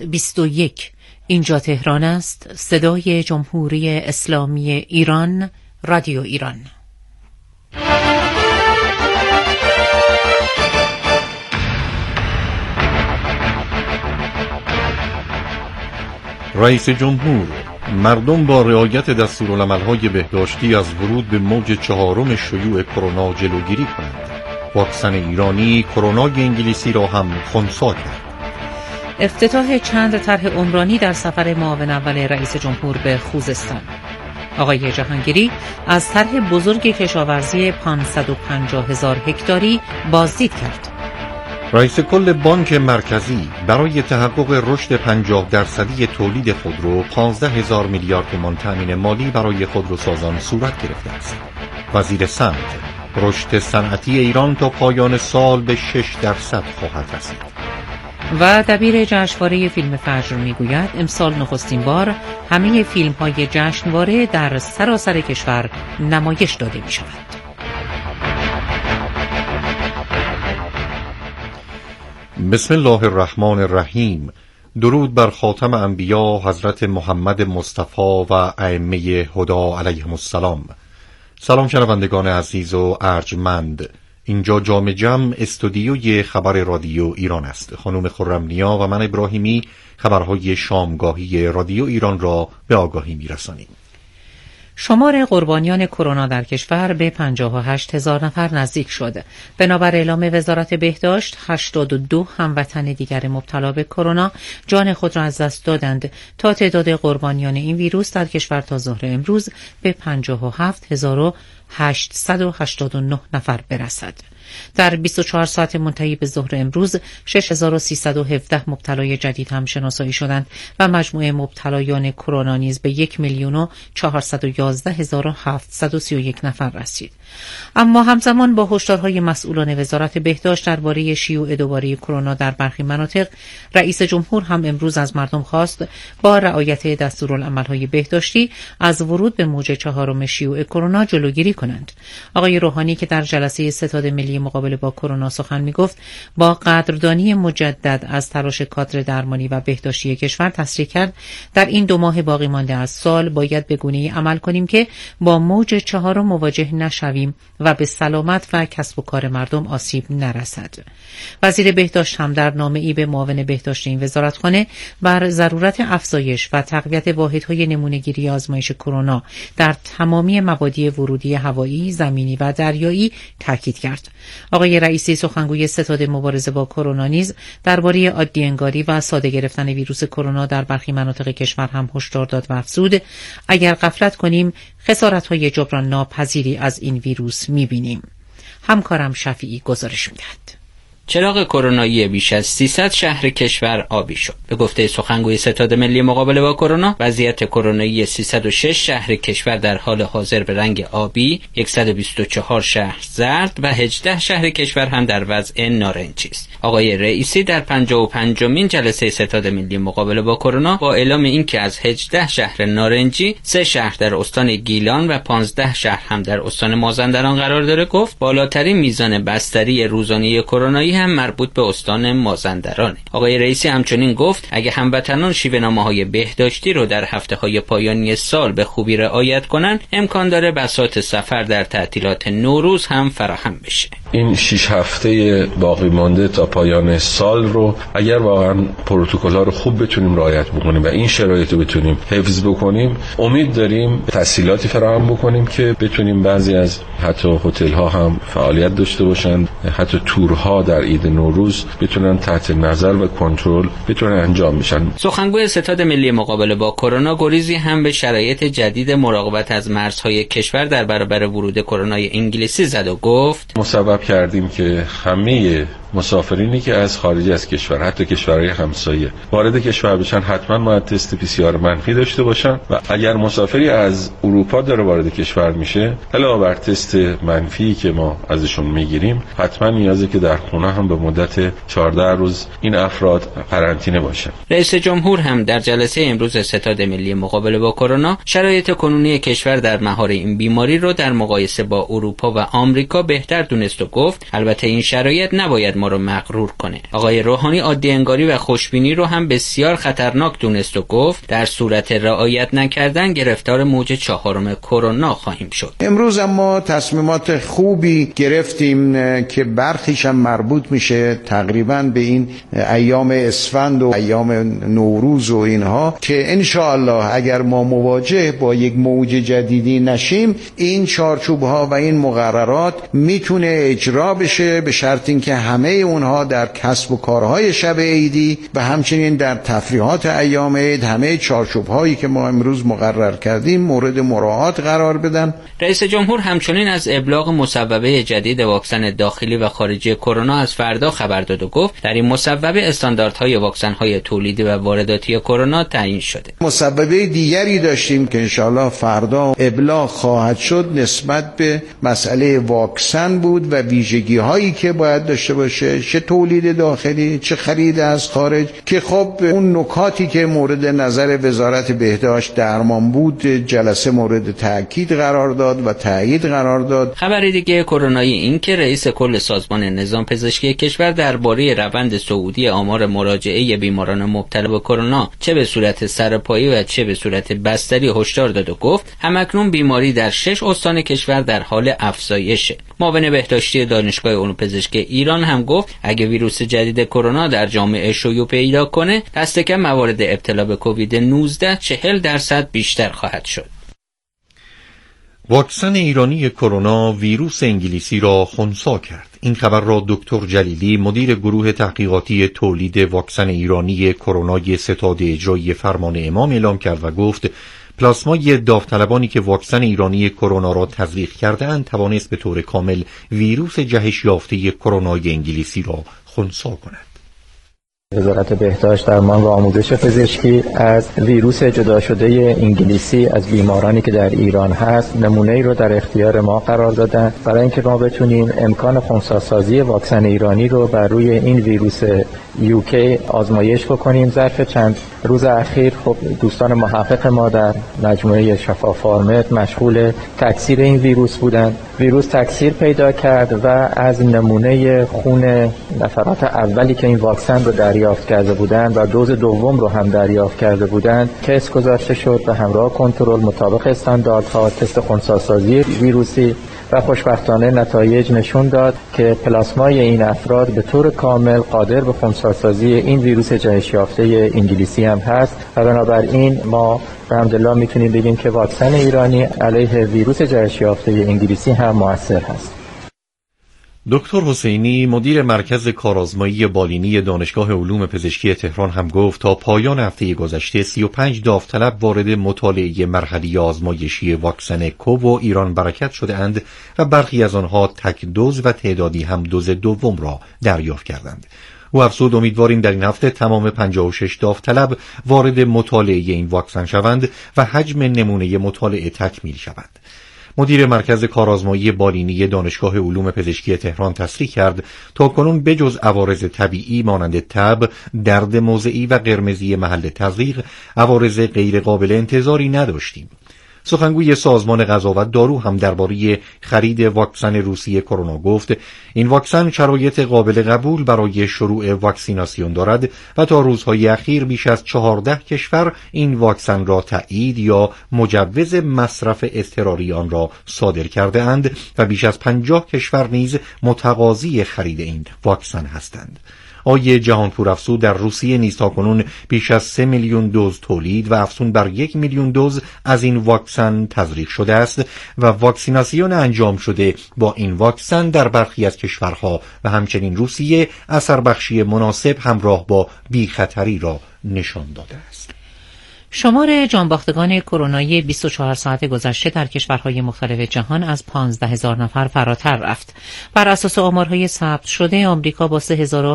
21. اینجا تهران است. صدای جمهوری اسلامی ایران، رادیو ایران. رئیس جمهور: مردم با رعایت دستورالعمل‌های بهداشتی از ورود به موج 4 شیوع کرونا جلوگیری کنند. واکسن ایرانی کرونای انگلیسی را هم خنثی کرد. افتتاح چند طرح عمرانی در سفر معاون اول رئیس جمهور به خوزستان. آقای جهانگیری از طرح بزرگ کشاورزی 550,000 هکتاری بازدید کرد. رئیس کل بانک مرکزی برای تحقق رشد 50% تولید خودرو 15,000 میلیارد تومان تامین مالی برای خودروسازان صورت گرفته است. وزیر صنعت: رشد صنعتی ایران تا پایان سال به 6% خواهد رسید. و دبیر جشنواره فیلم فجر میگوید امسال نخستین بار همه فیلم‌های جشنواره در سراسر کشور نمایش داده می‌شود. بسم الله الرحمن الرحیم. درود بر خاتم انبیا حضرت محمد مصطفی و ائمه هدا علیهم السلام. سلام شنوندگان عزیز و ارجمند. اینجا جام جم استودیوی خبر رادیو ایران است. خانم خرم‌نیا و من ابراهیمی خبرهای شامگاهی رادیو ایران را به آگاهی می‌رسانیم. شمار قربانیان کرونا در کشور به 58,000 نفر نزدیک شد. بنابر اعلام وزارت بهداشت 82 هموطن دیگر مبتلا به کرونا جان خود را از دست دادند تا تعداد قربانیان این ویروس در کشور تا ظهر امروز به 57,889 نفر برسد. در 24 ساعت منتهی به ظهر امروز 6,317 مبتلای جدید هم شناسایی شدند و مجموع مبتلایان کرونا نیز به 1,411,731 نفر رسید. اما همزمان با هشدارهای مسئولان وزارت بهداشت درباره شیوع دوباره کرونا در برخی مناطق، رئیس جمهور هم امروز از مردم خواست با رعایت دستورالعمل‌های بهداشتی از ورود به موج 4 شیوع کرونا جلوگیری کنند. آقای روحانی که در جلسه ستاد ملی مقابله با کرونا سخن می‌گفت، با قدردانی مجدد از تلاش کادر درمانی و بهداشتی کشور تصریح کرد در این 2 ماه باقی مانده از سال باید به گونه‌ای عمل کنیم که با موج 4 مواجه نشویم و به سلامت و کسب و کار مردم آسیب نرسد. وزیر بهداشت هم در نامه‌ای به معاون بهداشت این وزارتخانه بر ضرورت افزایش و تقویت واحدهای نمونه‌گیری آزمایش کرونا در تمامی مبادی ورودی هوایی، زمینی و دریایی تاکید کرد. آقای رئیسی سخنگوی ستاد مبارزه با کرونا نیز درباره عادی انگاری و ساده گرفتن ویروس کرونا در برخی مناطق کشور هم هشدار داد و افزود اگر غفلت کنیم خسارت‌های جبران ناپذیری از این ویروس می‌بینیم. همکارم شفیعی گزارش می‌دهد. چراغ کرونایی بیش از 300 شهر کشور آبی شد. به گفته سخنگوی ستاد ملی مقابله با کرونا، وضعیت کرونایی 306 شهر کشور در حال حاضر به رنگ آبی، 124 شهر زرد و 18 شهر کشور هم در وضع نارنجی است. آقای رئیسی در 55مین جلسه ستاد ملی مقابله با کرونا با اعلام اینکه از 18 شهر نارنجی 3 شهر در استان گیلان و 15 شهر هم در استان مازندران قرار داره، گفت بالاترین میزان بستری روزانه کرونایی هم مربوط به استان مازندرانه. آقای رئیسی همچنین گفت اگه هموطنان شیوه‌نامه‌های بهداشتی رو در هفته‌های پایانی سال به خوبی رعایت کنن، امکان داره بساط سفر در تعطیلات نوروز هم فراهم بشه. این 6 هفته باقی مانده تا پایان سال رو اگر واقعا پروتکل‌ها رو خوب بتونیم رعایت بکنیم و این شرایط رو بتونیم حفظ بکنیم، امید داریم تسهیلاتی فراهم بکنیم که بتونیم بعضی از حتی هتل‌ها هم فعالیت داشته باشن، حتی تورها در عید نوروز بتونن تحت نظر و کنترل بتونن انجام بشن. سخنگوی ستاد ملی مقابله با کرونا گریزی هم به شرایط جدید مراقبت از مرزهای کشور در برابر ورود کرونای انگلیسی زد و گفت مصوب کردیم که همه مسافرینی که از خارج از کشور، حتی کشورهای همسایه، وارد کشور بشن حتما باید تست PCR منفی داشته باشن و اگر مسافری از اروپا داره وارد کشور میشه، علاوه بر تست منفی که ما ازشون میگیریم، حتما نیازه که در خونه هم به مدت 14 روز این افراد قرنطینه باشن. رئیس جمهور هم در جلسه امروز ستاد ملی مقابله با کرونا شرایط کنونی کشور در مهار این بیماری رو در مقایسه با اروپا و آمریکا بهتر دونست و گفت البته این شرایط نباید ما رو مغرور کنه. آقای روحانی عادی انگاری و خوشبینی رو هم بسیار خطرناک دونست و گفت در صورت رعایت نکردن گرفتار موج 4 کرونا خواهیم شد. امروز اما تصمیمات خوبی گرفتیم که برخیش هم مربوط میشه تقریبا به این ایام اسفند و ایام نوروز و اینها که انشاءالله اگر ما مواجه با یک موج جدیدی نشیم این چارچوب‌ها و این مقررات میتونه اجرا بشه به شرط اینکه همه اونها در کسب و کارهای شب عیدی و همچنین در تفریحات ایام عید همه چارچوب‌هایی که ما امروز مقرر کردیم مورد مراعات قرار بدن. رئیس جمهور همچنین از ابلاغ مصوبه جدید واکسن داخلی و خارجی کرونا از فردا خبر داد و گفت در این مصوبه استانداردهای واکسن‌های تولیدی و وارداتی کرونا تعیین شده. مصوبه دیگری داشتیم که انشاءالله فردا ابلاغ خواهد شد نسبت به مسئله واکسن بود و ویژگی هایی که باید داشته باشه، چه تولید داخلی چه خرید از خارج، که خب اون نکاتی که مورد نظر وزارت بهداشت درمان بود جلسه مورد تاکید قرار داد و تایید قرار داد. خبر دیگه کرونایی این که رئیس کل سازمان نظام پزشکی کشور درباره روند صعودی آمار مراجعه بیماران مبتلا به کرونا چه به صورت سرپایی و چه به صورت بستری هشدار داد و گفت همکنون بیماری در 6 استان کشور در حال افزایشه. معاون بهداشتی دانشگاه علوم پزشکی ایران هم گفت اگه ویروس جدید کرونا در جامعه شیوع پیدا کنه دست کم موارد ابتلا به کووید 19 40% بیشتر خواهد شد. واکسن ایرانی کرونا ویروس انگلیسی را خنثی کرد. این خبر را دکتر جلیلی مدیر گروه تحقیقاتی تولید واکسن ایرانی کرونای ستاد اجرایی فرمان امام اعلام کرد و گفت پلاسمای داوطلبانی که واکسن ایرانی کرونا را تزریق کرده‌اند توانست به طور کامل ویروس جهش یافته کرونای انگلیسی را خنثی کند. وزارت بهداشت درمان و آموزش پزشکی از ویروس جدا شده انگلیسی از بیمارانی که در ایران هست نمونه‌ای رو در اختیار ما قرار دادن برای اینکه ما بتونیم امکان خنثی‌سازی واکسن ایرانی رو بر روی این ویروس UK آزمایش بکنیم. ظرف چند روز اخیر خب دوستان محقق ما در مجموعه شفا فارمت مشغول تکثیر این ویروس بودند. ویروس تکثیر پیدا کرد و از نمونه خون نفرات اولی که این واکسن رو دریافت کرده بودند و دوز دوم رو هم دریافت کرده بودند تست گذاشته شد و همراه کنترل مطابق استانداردها تست خنثی‌سازی ویروسی و خوشبختانه نتایج نشون داد که پلاسمای این افراد به طور کامل قادر به خنثی‌سازی این ویروس جهش یافته انگلیسی هم هست و بنابراین ما الحمدلله میتونیم بگیم که واکسن ایرانی علیه ویروس جهش یافته انگلیسی هم مؤثر هست. دکتر حسینی مدیر مرکز کارآزمایی بالینی دانشگاه علوم پزشکی تهران هم گفت تا پایان هفته گذشته 35 داوطلب وارد مطالعه مرحله آزمایشی واکسن کوو ایران برکت شده اند و برخی از آنها تک دوز و تعدادی هم دوز دوم را دریافت کردند. او افزود امیدواریم در این هفته تمام 56 داوطلب وارد مطالعه این واکسن شوند و حجم نمونه مطالعه تکمیل شود. مدیر مرکز کارآزمایی بالینی دانشگاه علوم پزشکی تهران تصریح کرد تاکنون بجز عوارض طبیعی مانند تب، درد موضعی و قرمزی محل تزریق عوارض غیر قابل انتظاری نداشتیم. سخنگوی سازمان غذا و دارو هم درباره خرید واکسن روسی کرونا گفت این واکسن شرایط قابل قبول برای شروع واکسیناسیون دارد و تا روزهای اخیر بیش از 14 کشور این واکسن را تایید یا مجوز مصرف اضطراری آن را صادر کرده اند و بیش از 50 کشور نیز متقاضی خرید این واکسن هستند. آقای جهانپور افزود در روسیه نیز تاکنون بیش از 3 میلیون دوز تولید و افزون بر 1 میلیون دوز از این واکسن تزریق شده است و واکسیناسیون انجام شده با این واکسن در برخی از کشورها و همچنین روسیه اثر بخشی مناسب همراه با بی‌خطری را نشان داده است. شمار جانباختگان کرونایی 24 ساعت گذشته در کشورهای مختلف جهان از 15,000 نفر فراتر رفت. بر اساس آمارهای ثبت شده آمریکا با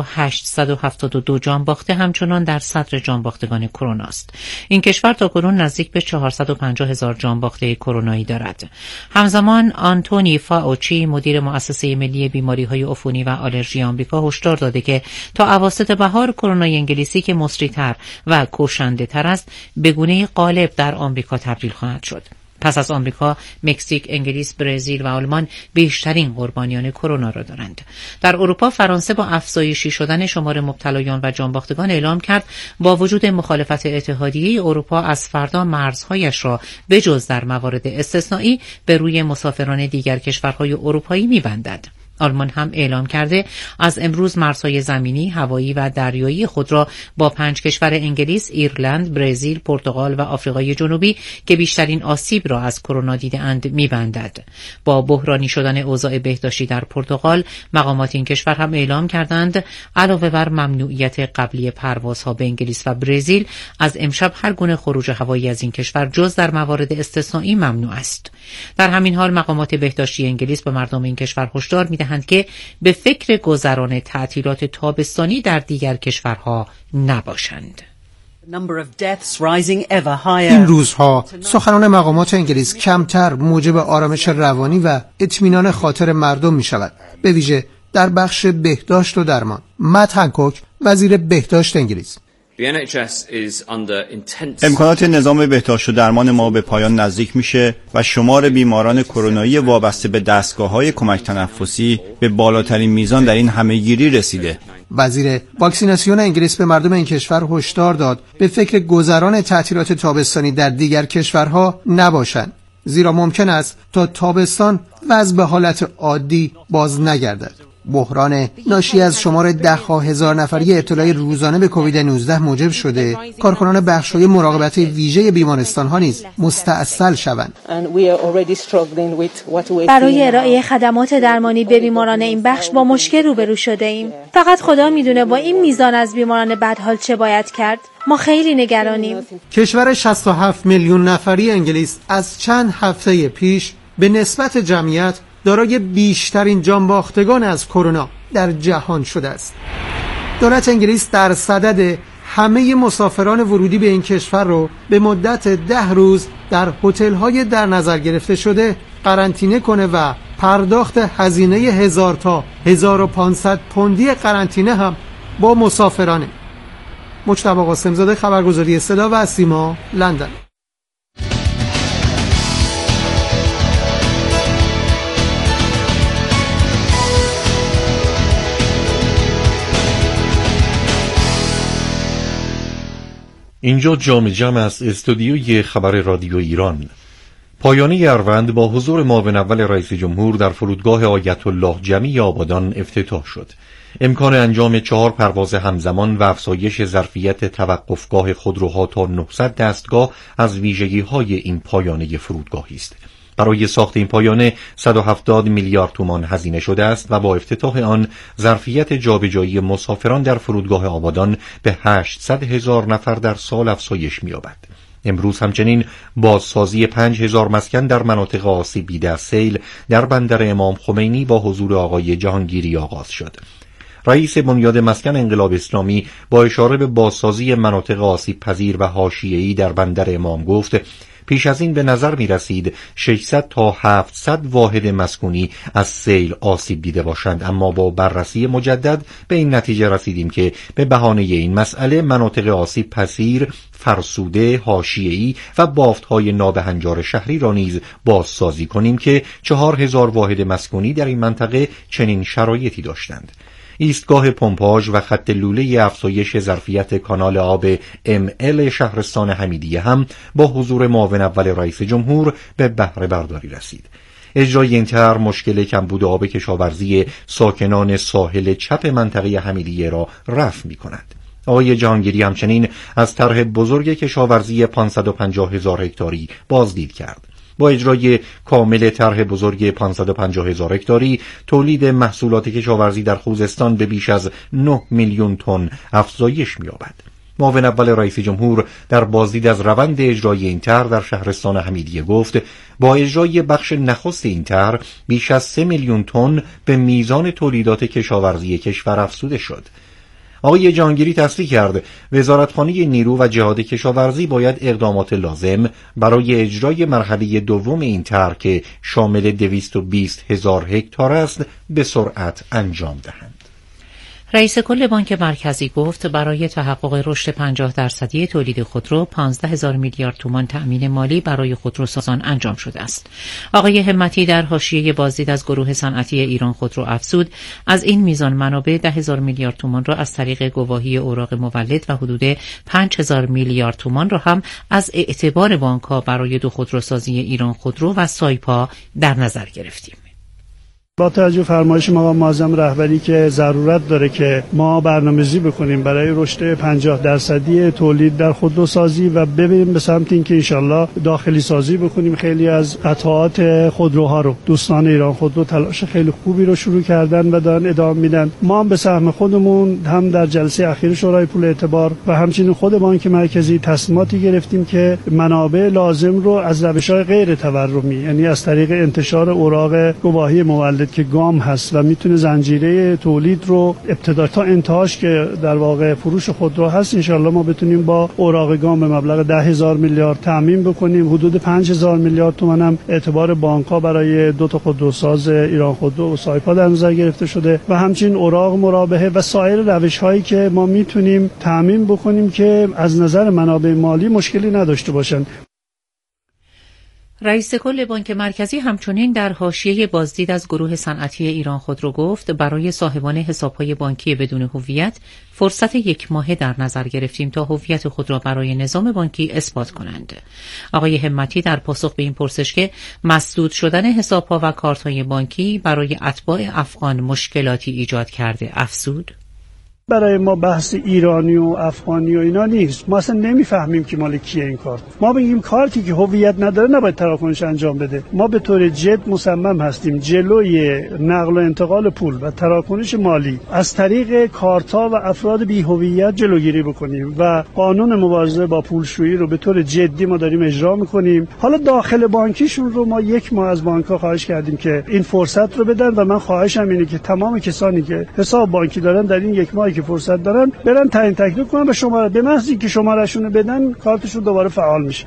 3872 جانباخته همچنان در صدر جانباختگان کرونا است. این کشور تاکنون نزدیک به 450,000 جانباخته کرونایی دارد. همزمان آنتونی فاوچی مدیر مؤسسه ملی بیماری‌های عفونی و آلرژی آمریکا هشدار داده که تا اواسط بهار کرونای انگلیسی که مصری‌تر و کشنده‌تر است به گونه غالب در آمریکا تبدیل خواهد شد. پس از آمریکا، مکزیک، انگلیس، برزیل و آلمان بیشترین قربانیان کرونا را دارند. در اروپا فرانسه با افزایشی شدن شمار مبتلایان و جانباختگان اعلام کرد با وجود مخالفت اتحادیه اروپا از فردا مرزهایش را بجز در موارد استثنایی به روی مسافران دیگر کشورهای اروپایی می‌بندد. آلمان هم اعلام کرده از امروز مرزهای زمینی، هوایی و دریایی خود را با 5 کشور انگلیس، ایرلند، برزیل، پرتغال و آفریقای جنوبی که بیشترین آسیب را از کرونا دیده‌اند می‌بندد. با بحرانی شدن اوضاع بهداشتی در پرتغال، مقامات این کشور هم اعلام کردند علاوه بر ممنوعیت قبلی پروازها به انگلیس و برزیل، از امشب هر گونه خروج هوایی از این کشور جز در موارد استثنایی ممنوع است. در همین حال مقامات بهداشتی انگلیس به مردم این کشور هشدار می‌دهند که به فکر گذران تعطیلات تابستانی در دیگر کشورها نباشند. این روزها سخنان مقامات انگلیس کمتر موجب آرامش روانی و اطمینان خاطر مردم می شود، به ویژه در بخش بهداشت و درمان. مت هنکوک، وزیر بهداشت انگلیس: امکانات نظام بهداشت و درمان ما به پایان نزدیک میشه و شمار بیماران کرونایی وابسته به دستگاه‌های کمک تنفسی به بالاترین میزان در این همهگیری رسیده. وزیر واکسیناسیون انگلیس به مردم این کشور هشدار داد به فکر گذران تعطیلات تابستانی در دیگر کشورها نباشند، زیرا ممکن است تا تابستان وضع به حالت عادی باز نگردد. بحران ناشی از شمار 10,000 نفری ابتلای روزانه به کووید 19 موجب شده کارکنان بخش‌های مراقبت ویژه بیمارستان‌ها نیز مستعصل شوند. برای ارائه خدمات درمانی به بیماران این بخش با مشکل روبرو شده ایم. فقط خدا میدونه با این میزان از بیماران بدحال چه باید کرد. ما خیلی نگرانیم. کشور 67 میلیون نفری انگلیس از چند هفته پیش به نسبت جمعیت دارای بیشترین جانباختگان از کرونا در جهان شده است. دولت انگلیس در صدد همه مسافران ورودی به این کشور رو به مدت 10 روز در هتل‌های در نظر گرفته شده قرنطینه کنه و پرداخت هزینه 1000 تا 1500 پوندی قرنطینه هم با مسافرانه. مجتبی قاسم‌زاده، خبرگزاری صدا و سیما، لندن. اینجا جام جم از استودیوی خبر رادیو ایران. پایانی اروند با حضور معاون اول رئیس جمهور در فرودگاه آیت الله جمی آبادان افتتاح شد. امکان انجام 4 پرواز همزمان و افزایش ظرفیت توقفگاه خودروها تا 900 دستگاه از ویژگی‌های این پایانه فرودگاهی است. برای ساخت این پایانه 170 میلیارد تومان هزینه شده است و با افتتاح آن ظرفیت جابجایی مسافران در فرودگاه آبادان به 800,000 نفر در سال افزایش می‌یابد. امروز همچنین بازسازی 5,000 مسکن در مناطق آسیب دیده از سیل در بندر امام خمینی با حضور آقای جهانگیری آغاز شد. رئیس بنیاد مسکن انقلاب اسلامی با اشاره به بازسازی مناطق آسیب پذیر و حاشیه‌ای در بندر امام گفت پیش از این به نظر می رسید 600 تا 700 واحد مسکونی از سیل آسیب دیده باشند، اما با بررسی مجدد به این نتیجه رسیدیم که به بهانه این مسئله مناطق آسیب پذیر، فرسوده، حاشیه‌ای و بافت‌های نابهنجار شهری را نیز بازسازی کنیم که 4000 واحد مسکونی در این منطقه چنین شرایطی داشتند. ایستگاه پمپاژ و خط لوله افزایش ظرفیت کانال آب ML شهرستان حمیدیه هم با حضور معاون اول رئیس جمهور به بهره برداری رسید. اجرای این طرح مشکل کمبود آب کشاورزی ساکنان ساحل چپ منطقه حمیدیه را رفع می‌کند. آقای جهانگیری همچنین از طرح بزرگ کشاورزی 550,000 هکتاری بازدید کرد. با اجرای کامل طرح بزرگ 550,000 هکتاری تولید محصولات کشاورزی در خوزستان به بیش از 9 میلیون تن افزایش می‌یابد. معاون اول رئیس جمهور در بازدید از روند اجرای این طرح در شهرستان حمیدیه گفت با اجرای بخش نخست این طرح بیش از 3 میلیون تن به میزان تولیدات کشاورزی کشور افزوده شد. آقای جهانگیری تصریح کرد وزارتخانه نیرو و جهاد کشاورزی باید اقدامات لازم برای اجرای مرحله دوم این طرح که شامل 220,000 هکتار است به سرعت انجام دهند. رئیس کل بانک مرکزی گفت برای تحقق رشد 50% تولید خودرو 15,000 میلیارد تومان تأمین مالی برای خودروسازان انجام شده است. آقای همتی در حاشیه بازدید از گروه صنعتی ایران خودرو افزود از این میزان منابع 10,000 میلیارد تومان را از طریق گواهی اوراق مولد و حدود 5,000 میلیارد تومان را هم از اعتبار بانک‌ها برای دو خودروسازی ایران خودرو و سایپا در نظر گرفتیم. با توجه فرمایش مقام معظم رهبری که ضرورت داره که ما برنامه‌ریزی بکنیم برای رشد 50% تولید در خودروسازی و ببینیم به سمت اینکه انشالله داخلی سازی بکنیم. خیلی از قطعات خودروها رو دوستان ایران خودرو تلاش خیلی خوبی رو شروع کردن و دارن ادامه میدن. ما هم به سهم خودمون هم در جلسه اخیر شورای پول اعتبار و همچنین خود بانک مرکزی تصمیماتی گرفتیم که منابع لازم رو از روش‌های غیر تورمی، یعنی از طریق انتشار اوراق گواهی مولد که گام هست و میتونه زنجیره تولید رو ابتدا تا انتهاش که در واقع فروش خودرو هست انشالله ما بتونیم با اوراق گام به مبلغ 10,000 میلیارد تامین بکنیم. حدود 5,000 میلیارد تومان هم اعتبار بانک‌ها برای دو تا خودروساز ایران خودرو و سایپا در نظر گرفته شده و همچنین اوراق مرابحه و سایر روش‌هایی که ما میتونیم تامین بکنیم که از نظر منابع مالی مشکلی نداشته باشند. رئیس کل بانک مرکزی همچنین در حاشیه بازدید از گروه صنعتی ایران خودرو گفت برای صاحبان حساب‌های بانکی بدون هویت فرصت 1 ماهه در نظر گرفتیم تا هویت خود را برای نظام بانکی اثبات کنند. آقای همتی در پاسخ به این پرسش که مسدود شدن حساب‌ها و کارت‌های بانکی برای اتباع افغان مشکلاتی ایجاد کرده افزود: برای ما بحث ایرانی و افغانی و اینا نیست. ما اصلا نمیفهمیم که مال کیه این کارت. ما بگیم کارتی که هویت نداره نباید تراکنش انجام بده. ما به طور جد مصمم هستیم جلوی نقل و انتقال پول و تراکنش مالی از طریق کارت‌ها و افراد بی هویت جلوگیری بکنیم و قانون مبارزه با پولشویی رو به طور جدی ما داریم اجرا می‌کنیم. حالا داخل بانکیشون رو ما 1 ماه از بانک‌ها خواهش کردیم که این فرصت رو بدن و من خواهشم اینه که تمام کسانی که حساب بانکی دارن در این 1 ماه که فرصت دارن برن تعیین تکلیف کنن و شماره به محض اینکه شماره‌شون رو بدن کارتشون دوباره فعال میشه.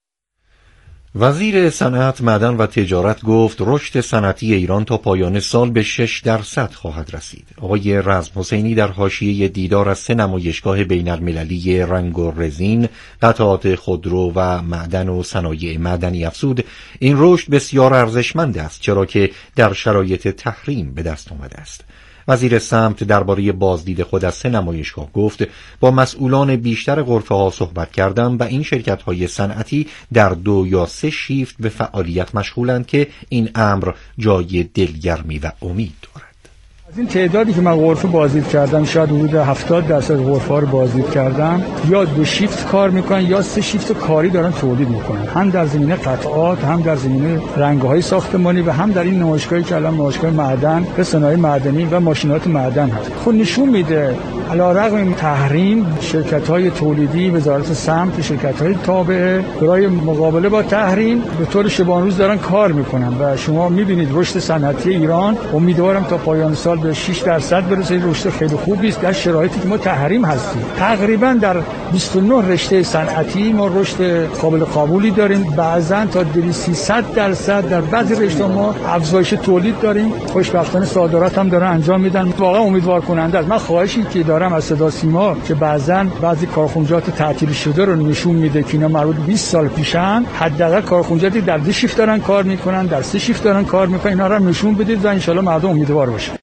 وزیر صنعت، معدن و تجارت گفت رشد صنعتی ایران تا پایان سال به 6% خواهد رسید. آقای رزم حسینی در حاشیه دیدار از 3 نمایشگاه بین‌المللی رنگ و رزین، قطعات خودرو و معدن و صنایع معدنی افزود این رشد بسیار ارزشمند است چرا که در شرایط تحریم به دست آمده است. وزیر سمت درباره بازدید خود از 3 نمایشگاه گفت با مسئولان بیشتر غرفه‌ها صحبت کردم و این شرکت‌های صنعتی در 2 یا 3 شیفت به فعالیت مشغولند که این امر جای دلگرمی و امید دارد. از این تعدادی که من غرفه بازدید کردم شاید حدود 70% غرفه‌ها رو بازدید کردم یا 2 شیفت کار میکنن یا 3 شیفت کاری دارن تولید میکنن، هم در زمینه قطعات، هم در زمینه رنگ‌های ساختمانی و هم در این نمایشگاهی که الان نمایشگاه معدن و صنایع معدنی و ماشینات معدن هست. خب نشون میده علیرغم این تحریم شرکت‌های تولیدی، وزارت سمت، شرکت‌های تابعه برای مقابله با تحریم به طور شبانه‌روز دارن کار میکنن و شما میبینید رشد صنعتی ایران امیدوارم تا پایان سال به 6% برسه. رشد خیلی خوبی است در شرایطی که ما تحریم هستیم. تقریبا در 29 رشته صنعتی ما رشد قابل قبولی داریم، بعضا تا 200-300% در بعضی رشته ما افزایش تولید داریم. خوشبختانه صادرات هم دارن انجام میدن، واقعا امیدوار کننده است. من خواهشی که دارم از صدا سیما که بعضا بعضی کارخونجات تعطیل شده رو نشون میده که اینا مربوط 20 سال پیشن، حداقل کارخونجاتی در 2 شیفت دارن کار میکنن، در 3 شیفت دارن کار میکنن، اینا رو نشون بدید و ان شاء الله مردم امیدوار باشن.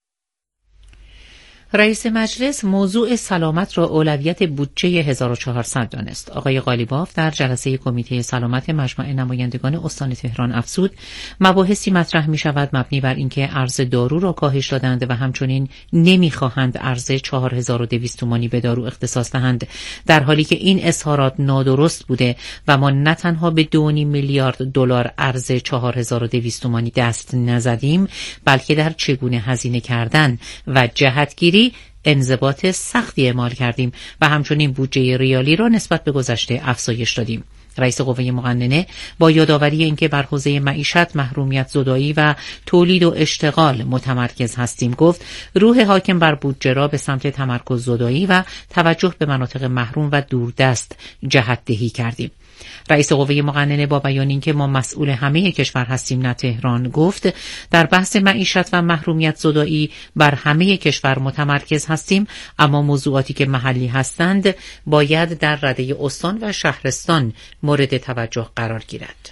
رئیس مجلس موضوع سلامت را اولویت بودجه 1400 دانست. آقای قالیباف در جلسه کمیته سلامت مجمع نمایندگان استان تهران افزود مباحثی مطرح می شود مبنی بر اینکه ارز دارو را کاهش دادند و همچنین نمی خواهند ارز 4200 تومانی به دارو اختصاص دهند، در حالی که این اظهارات نادرست بوده و ما نه تنها به 2.5 میلیارد دلار ارز 4200 تومانی دست نزدیم بلکه در چگونه هزینه کردن و جهتگیری انضباط سختی اعمال کردیم و همچنین بودجه ریالی را نسبت به گذشته افزایش دادیم. رئیس قوه مقننه با یادآوری اینکه بر حوزه معیشت، محرومیت زدایی و تولید و اشتغال متمرکز هستیم گفت روح حاکم بر بودجه را به سمت تمرکز زدایی و توجه به مناطق محروم و دوردست جهت دهی کردیم. رئیس قوه مقننه با بیان اینکه ما مسئول همه کشور هستیم نه تهران، گفت در بحث معیشت و محرومیت زدایی بر همه کشور متمرکز هستیم، اما موضوعاتی که محلی هستند باید در رده استان و شهرستان مورد توجه قرار گیرد.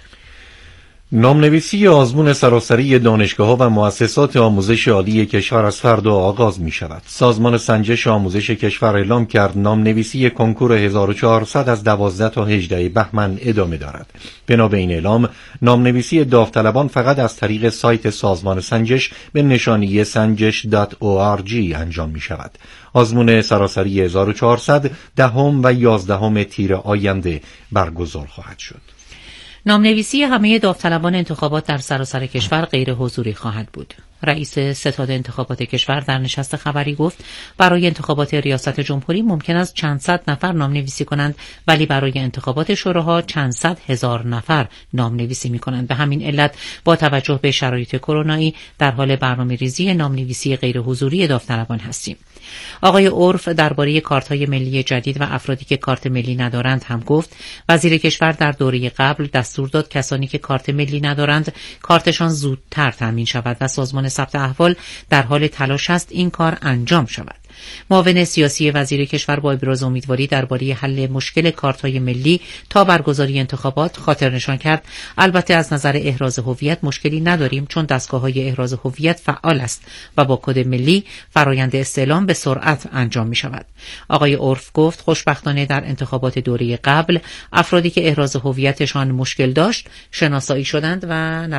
نامنویسی آزمون سراسری دانشگاه‌ها و مؤسسات آموزش عالی کشور از فردا آغاز می شود. سازمان سنجش آموزش کشور اعلام کرد نامنویسی کنکور 1400 از 12 تا 18 بهمن ادامه دارد. بنا به این اعلام، نامنویسی داوطلبان فقط از طریق سایت سازمان سنجش به نشانی sanjesh.org انجام می شود. آزمون سراسری 1400 دهم و 11 تیر آینده برگزار خواهد شد. نامنویسی همه داوطلبان انتخابات در سراسر کشور غیر حضوری خواهد بود. رئیس ستاد انتخابات کشور در نشست خبری گفت برای انتخابات ریاست جمهوری ممکن است چند صد نفر نامنویسی کنند، ولی برای انتخابات شوراها چند صد هزار نفر نامنویسی می‌کنند. به همین علت با توجه به شرایط کرونایی در حال برنامه‌ریزی نامنویسی غیر حضوری داوطلبان هستیم. آقای عرف درباره کارت‌های ملی جدید و افرادی که کارت ملی ندارند هم گفت وزیر کشور در دوره قبل دستور داد کسانی که کارت ملی ندارند کارتشان زودتر تامین شود و سازمان ثبت احوال در حال تلاش است این کار انجام شود. معاون سیاسی وزیر کشور با ابراز امیدواری درباره حل مشکل کارت‌های ملی تا برگزاری انتخابات خاطر نشان کرد البته از نظر احراز هویت مشکلی نداریم چون دستگاه‌های احراز هویت فعال است و با کد ملی فرایند استعلام به سرعت انجام می‌شود. آقای عرف گفت خوشبختانه در انتخابات دوره قبل افرادی که احراز هویتشان مشکل داشت شناسایی شدند و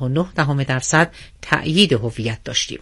99.9% تأیید هویت داشتیم.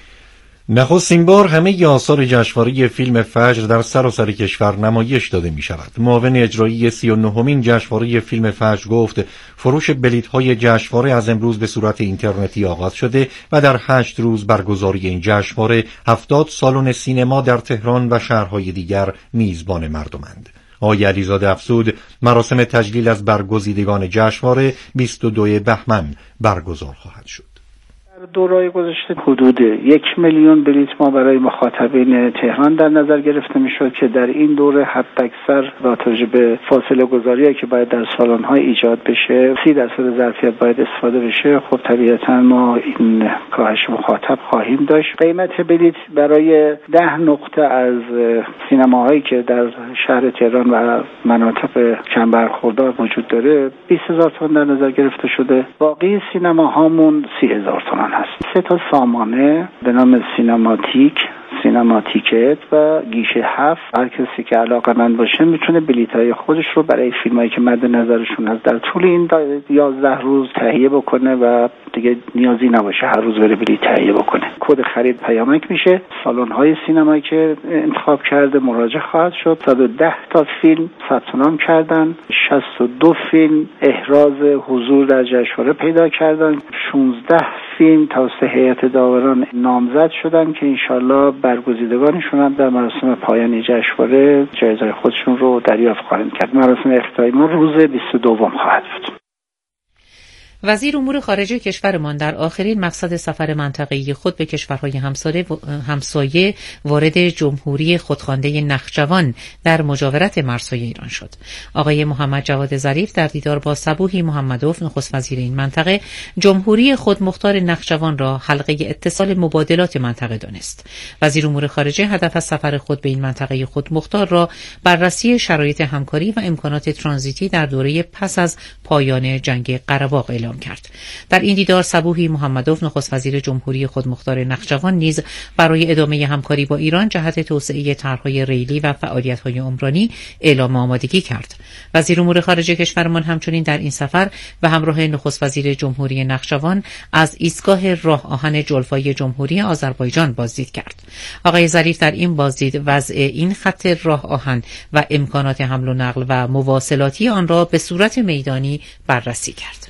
نخستین بار همه آثار جشنواره فیلم فجر در سراسر کشور نمایش داده می شود. معاون اجرایی 39مین جشنواره فیلم فجر گفت فروش بلیط‌های جشنواره از امروز به صورت اینترنتی آغاز شده و در 8 روز برگزاری این جشنواره 70 سالن سینما در تهران و شهرهای دیگر میزبان مردمند. آقای علیزاده افزود مراسم تجلیل از برگزیدگان جشنواره 22 بهمن برگزار خواهد شد. دورهای گذشته حدود 1,000,000 بلیط ما برای مخاطبین تهران در نظر گرفته میشد که در این دوره حداکثر با توجه به فاصله گذاری که باید در سالن‌ها ایجاد بشه 30% ظرفیت باید استفاده بشه. خب طبیعتا ما این کاهش مخاطب خواهیم داشت. قیمت بلیط برای 10 نقطه از سینماهایی که در شهر تهران و مناطق کم برخوردار وجود داره 20,000 تومان در نظر گرفته شده. باقی سینماهامون 30,000 تومان هست. 3 تا سامانه به نام سینماتیک، سینماتیکت و گیشه 7 هر کسی که علاقه‌مند باشه میتونه بلیط‌های خودش رو برای فیلمایی که مد نظرشون هست در طول این 11 روز تهیه بکنه و دیگه نیازی نباشه هر روز بره بلیط تهیه بکنه. کد خرید پیامک میشه. سالن‌های سینمایی که انتخاب کرده مراجعه خواهد شد. 110 تا فیلم ثبت نام کردن، 62 فیلم احراز حضور در جشنواره پیدا کردن، 16 فیلم توسط هیئت داوران نامزد شدن که انشالله برگزیدگانشون هم در مراسم پایانی جشنواره جایزه خودشون رو دریافت خواهند کرد. مراسم افتتاحی ما روز 22 خواهد بود. وزیر امور خارجه کشورمان در آخرین مقصد سفر منطقه‌ای خود به کشورهای همسایه وارد جمهوری خودخوانده نخجوان در مجاورت مرزهای ایران شد. آقای محمد جواد ظریف در دیدار با صبوحی محمدوف نخست وزیر این منطقه جمهوری خودمختار نخجوان را حلقه اتصال مبادلات منطقه دانست. وزیر امور خارجه هدف از سفر خود به این منطقه خودمختار را بررسی شرایط همکاری و امکانات ترانزیتی در دوره پس از پایان جنگ قره‌باغ اعلام کرد. در این دیدار صبوحی محمدوف نخست وزیر جمهوری خودمختار نخجوان نیز برای ادامه همکاری با ایران جهت توسعه طرح‌های ریلی و فعالیت‌های عمرانی اعلام آمادگی کرد. وزیر امور خارجه کشورمان همچنین در این سفر به همراه نخست وزیر جمهوری نخجوان از ایستگاه راه آهن جلفای جمهوری آذربایجان بازدید کرد. آقای ظریف در این بازدید وضع این خط راه آهن و امکانات حمل و نقل و مواصلاتی آن را به صورت میدانی بررسی کرد.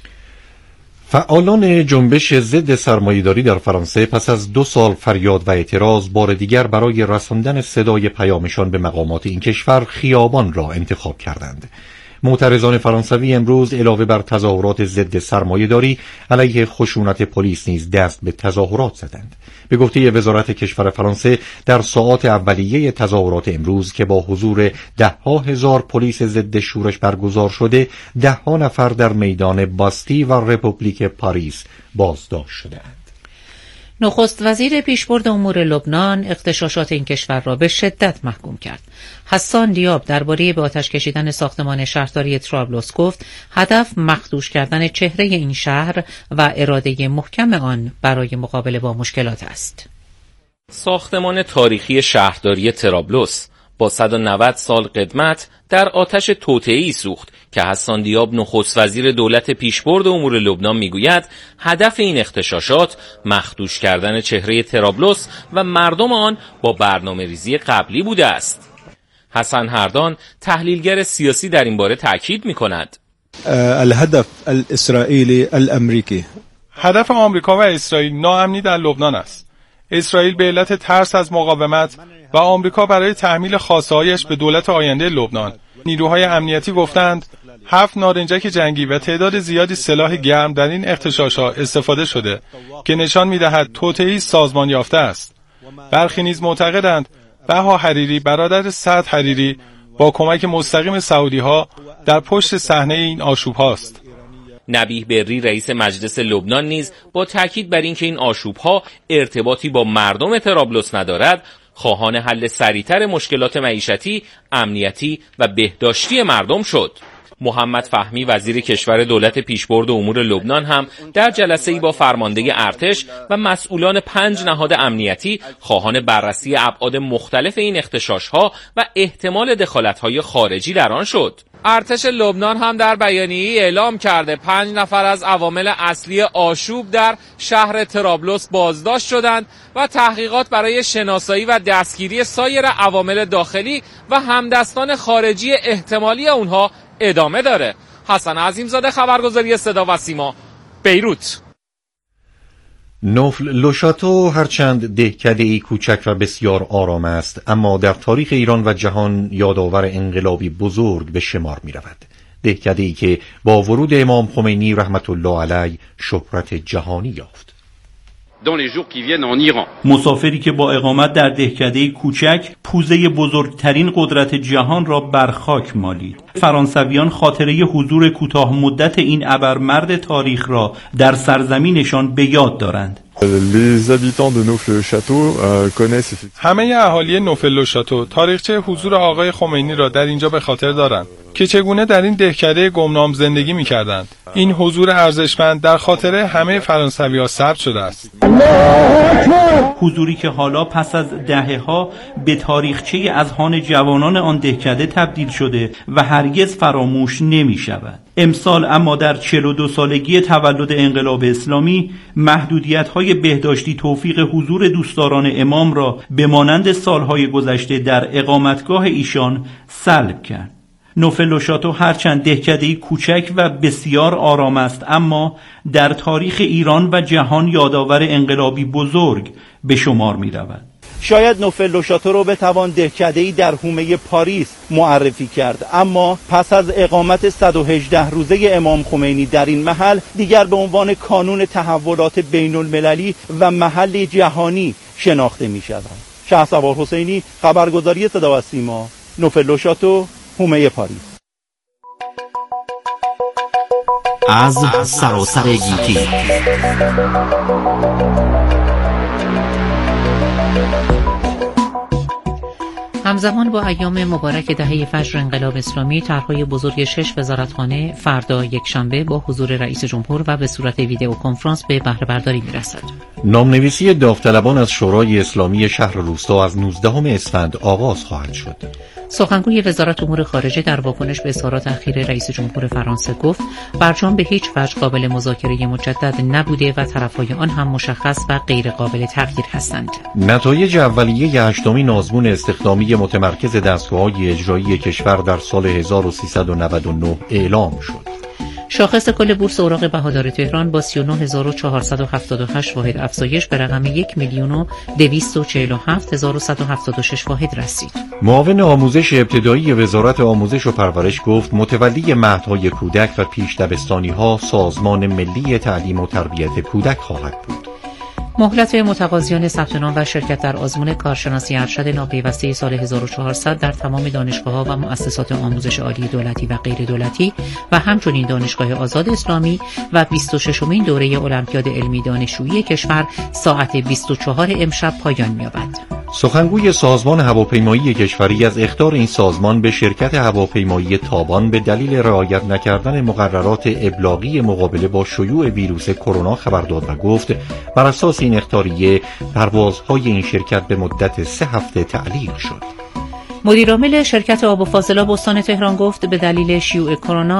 فعالان جنبش ضد سرمایه‌داری در فرانسه پس از 2 سال فریاد و اعتراض بار دیگر برای رساندن صدای پیامشان به مقامات این کشور خیابان را انتخاب کردند. معترضان فرانسوی امروز علاوه بر تظاهرات ضد سرمایه‌داری علیه خشونت پلیس نیز دست به تظاهرات زدند. به گفته وزارت کشور فرانسه در ساعات اولیه تظاهرات امروز که با حضور ده‌ها هزار پلیس ضد شورش برگزار شده، ده‌ها نفر در میدان باستی و رپوبلیک پاریس بازداشت شدند. نخست وزیر پیشبرد امور لبنان اغتشاشات این کشور را به شدت محکوم کرد. حسان دیاب درباره به آتش کشیدن ساختمان شهرداری طرابلس گفت هدف مخدوش کردن چهره این شهر و اراده محکم آن برای مقابله با مشکلات است. ساختمان تاریخی شهرداری طرابلس با 190 سال قدمت در آتش توطئه‌ای سوخت که حسان دیاب نخست وزیر دولت پیشبرد امور لبنان میگوید هدف این اغتشاشات مخدوش کردن چهره طرابلس و مردم آن با برنامه‌ریزی قبلی بوده است. حسن هردان تحلیلگر سیاسی در این باره تاکید می‌کند. الهدف الاسرائیلی الامریکی، هدف آمریکا و اسرائیل ناامنی در لبنان است. اسرائیل به علت ترس از مقاومت و آمریکا برای تحمیل خواسته‌هایش به دولت آینده لبنان، نیروهای امنیتی گفتند 7 نارنجک جنگی و تعداد زیادی سلاح گرم در این اغتشاشات استفاده شده که نشان می‌دهد توطئه‌ای سازمان یافته است. برخی نیز معتقدند بها حریری برادر سعد حریری با کمک مستقیم سعودی‌ها در پشت صحنه این آشوب‌هاست. نبیه بری رئیس مجلس لبنان نیز با تاکید بر اینکه این آشوب‌ها ارتباطی با مردم طرابلس ندارد، خواهان حل سریعتر مشکلات معیشتی، امنیتی و بهداشتی مردم شد. محمد فهمی وزیر کشور دولت پیشبرد امور لبنان هم در جلسه‌ای با فرمانده ارتش و مسئولان 5 نهاد امنیتی خواهان بررسی ابعاد مختلف این اغتشاش‌ها و احتمال دخالت‌های خارجی در آن شد. ارتش لبنان هم در بیانیه‌ای اعلام کرده 5 نفر از عوامل اصلی آشوب در شهر طرابلس بازداشت شدند و تحقیقات برای شناسایی و دستگیری سایر عوامل داخلی و همدستان خارجی احتمالی اونها ادامه داره. حسن عظیمزاده، خبرگزاری صدا و سیما، بیروت. نوفل لوشاتو هرچند دهکده‌ای کوچک و بسیار آرام است، اما در تاریخ ایران و جهان یادآور انقلابی بزرگ به شمار می رود. دهکده‌ای که با ورود امام خمینی رحمت الله علیه شهرت جهانی یافت. مسافری که با اقامت در دهکده‌ای کوچک پوزه بزرگترین قدرت جهان را بر خاک مالید. فرانسویان خاطره حضور کوتاه مدت این ابرمرد تاریخ را در سرزمینشان به یاد دارند. همه اهالی نوفل لوشاتو تاریخچه حضور آقای خمینی را در اینجا به خاطر دارند که چگونه در این دهکده گمنام زندگی می‌کردند. این حضور ارزشمند در خاطره همه فرانسوی‌ها ثبت شده است. حضوری که حالا پس از دهه‌ها به تاریخچه اذهان جوانان آن دهکده تبدیل شده و هرگز فراموش نمی‌شود. امسال اما در 42 سالگی تولد انقلاب اسلامی محدودیت‌های بهداشتی توفیق حضور دوستداران امام را به مانند سالهای گذشته در اقامتگاه ایشان سلب کرد. نوفل لوشاتو هرچند دهکده‌ای کوچک و بسیار آرام است، اما در تاریخ ایران و جهان یادآور انقلابی بزرگ به شمار می رود. شاید نوفل لوشاتو رو بتوان دهکده‌ای در حومه پاریس معرفی کرد، اما پس از اقامت 118 روزه امام خمینی در این محل دیگر به عنوان کانون تحولات بین المللی و محل جهانی شناخته می شود. شهسوار حسینی، خبرگزاری صدا و سیما، نوفل لوشاتو، حومه پاریس. از سراسر گیتی همزمان با ایام مبارک دهه فجر انقلاب اسلامی، طرحهای بزرگ 6 وزارتخانه فردا یکشنبه با حضور رئیس جمهور و به صورت ویدئو کنفرانس به بهره برداری می‌رسد. نامنویسی داوطلبان از شورای اسلامی شهر روستا از 19 اسفند آغاز خواهد شد. سخنگوی وزارت امور خارجه در واکنش به اظهارات اخیر رئیس جمهور فرانسه گفت برجام به هیچ وجه قابل مذاکره مجدد نبوده و طرفهای آن هم مشخص و غیر قابل تغییر هستند. نتایج اولیه 8مین آزمون استخدامی متمرکز دستگاه‌های اجرایی کشور در سال 1399 اعلام شد. شاخص کل بورس اوراق بهادار تهران با 39478 واحد افزایش به رقم 1,247,176 واحد رسید. معاون آموزش ابتدایی وزارت آموزش و پرورش گفت متولی مهدهای کودک و پیش دبستانی‌ها سازمان ملی تعلیم و تربیت کودک خواهد بود. مهلت متقاضیان ثبت نام و شرکت در آزمون کارشناسی ارشد ناپیوسته سال 1400 در تمام دانشگاه‌ها و مؤسسات آموزش عالی دولتی و غیر دولتی و همچنین دانشگاه آزاد اسلامی و 26مین دوره المپیاد علمی دانشجویی کشور ساعت 24 امشب پایان می‌یابد. سخنگوی سازمان هواپیمایی کشوری از اخطار این سازمان به شرکت هواپیمایی تابان به دلیل رعایت نکردن مقررات ابلاغی مقابله با شیوع ویروس کرونا خبر داد و گفت بر اساس این اخطاریه پروازهای این شرکت به مدت 3 هفته تعلیق شد. مدیرعامل شرکت آب و فاضلاب استان تهران گفت به دلیل شیوع کرونا